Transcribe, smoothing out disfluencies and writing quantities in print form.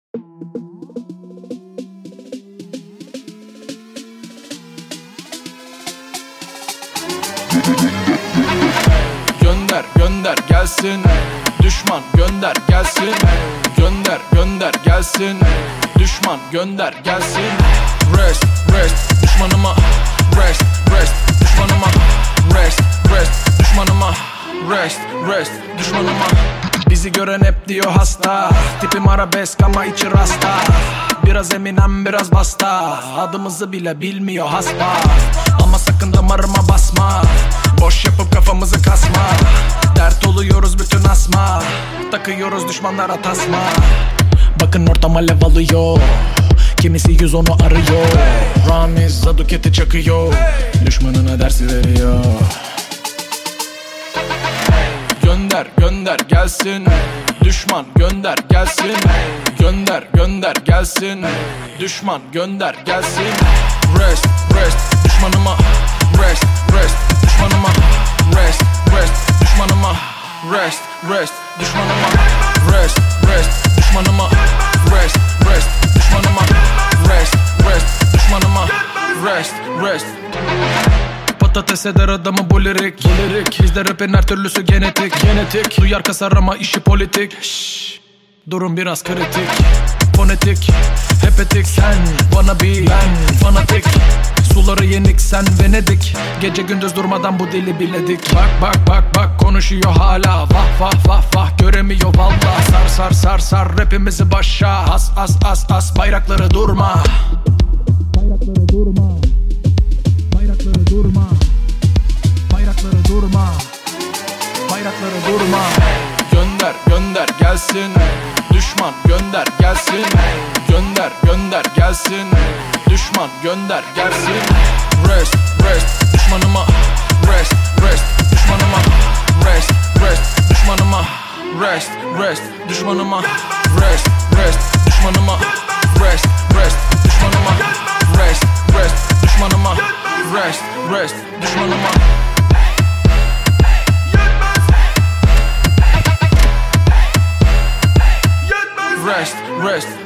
Gönder gönder gelsin, düşman gönder gelsin. Gönder gönder gelsin, düşman gönder gelsin. Rest rest düşmanıma, rest rest düşmanıma, rest rest düşmanıma, rest rest düşmanıma. Bizi gören hep diyor hasta, tipim arabesk ama içi rasta. Biraz Eminem biraz basta, adımızı bile bilmiyor hasba. Ama sakın damarıma basma, boş yapıp kafamızı kasma. Dert oluyoruz bütün asma, takıyoruz düşmanlara tasma. Bakın ortam alev alıyor, kimisi 110'u arıyor. Ramiz Zaduket'i çakıyor, düşmanına dersi veriyor. Gönder gönder gelsin, düşman gönder gelsin. Gönder gönder gelsin, düşman gönder gelsin. Rest rest düşmanıma, rest rest düşmanıma, rest rest düşmanıma, rest rest düşmanıma, rest rest düşmanıma, rest rest düşmanıma, rest rest düşmanıma, rest rest. Patates eder adamı bu lirik, bizde rapin her türlüsü genetik. Duyar kasar ama işi politik. Şşş, durum biraz kritik. Fonetik, hepetik. Sen bana bir, ben fanatik. Suları yenik, sen Venedik. Gece gündüz durmadan bu dili biledik. Bak bak bak bak konuşuyor hala. Vah vah vah vah göremiyor valla. Sar sar sar sar rapimizi başa. As as as as bayrakları durma. Bayrakları durma. Bayrakları durma. Bayrakları durma. Bayrakları durma. Gönder gönder gelsin, düşman gönder gelsin. Gönder gönder gelsin, düşman gönder gelsin. Rest rest düşmanıma, rest rest düşmanıma, rest rest düşmanıma, rest rest düşmanıma, rest rest düşmanıma, rest rest düşmanıma, rest rest düşmanıma, rest rest düşmanıma. Rest, rest